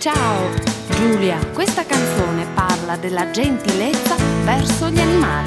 Ciao Giulia, questa canzone parla della gentilezza verso gli animali.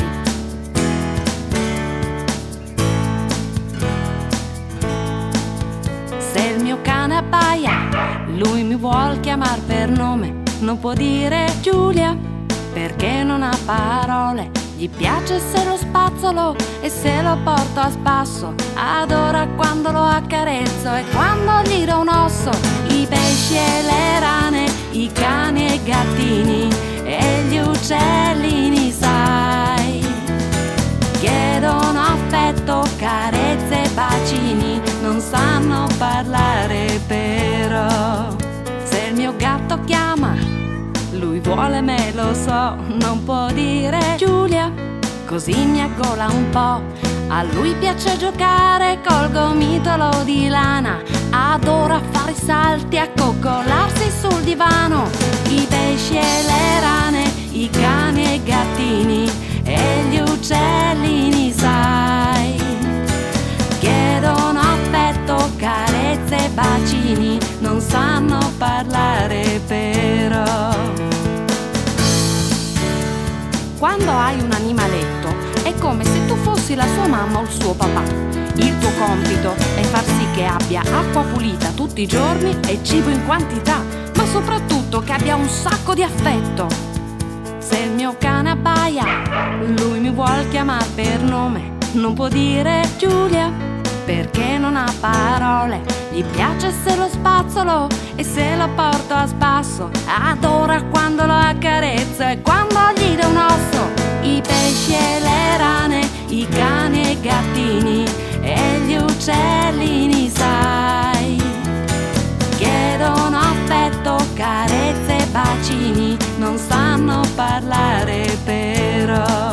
Se il mio cane abbaia, lui mi vuol chiamar per nome, non può dire Giulia perché non ha parole. Gli piace se lo spazzolo e se lo porto a spasso, adora quando lo accarezzo e quando gli do un osso. I pesci e le rane, i cani e i gattini e gli uccellini, sai, chiedono affetto, carezze e bacini, non sanno parlare però. Se il mio gatto chiama, lui vuole me, lo so, non può dire Giulia, così mi aggola un po'. A lui piace giocare col gomitolo di lana, adora fare i salti, accoccolarsi sul divano. I pesci e le rane, i cani e i gattini e gli uccellini, sai, chiedono affetto, carezze e bacini, non sanno parlare però. Quando hai un animaletto è come se tu fossi la sua mamma o il suo papà. Il tuo compito è far sì che abbia acqua pulita tutti i giorni e cibo in quantità, ma soprattutto che abbia un sacco di affetto. Se il mio cane abbaia, lui mi vuol chiamar per nome, non può dire Giulia perché non ha parole. Gli piace se lo spazzolo e se lo porto a spasso, adora quando lo accarezzo e quando gli do un osso. I pesci e le rane, i cani e i gattini e gli uccellini, sai, chiedono affetto, carezze e bacini, non sanno parlare però.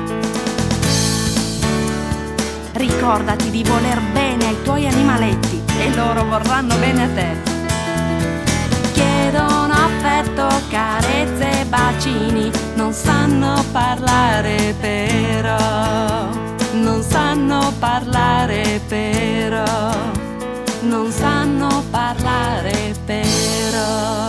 Ricordati di voler bene ai tuoi animaletti e loro vorranno bene a te. Chiedono affetto, carezze e bacini, non sanno parlare però. Non sanno parlare però. Non sanno parlare però.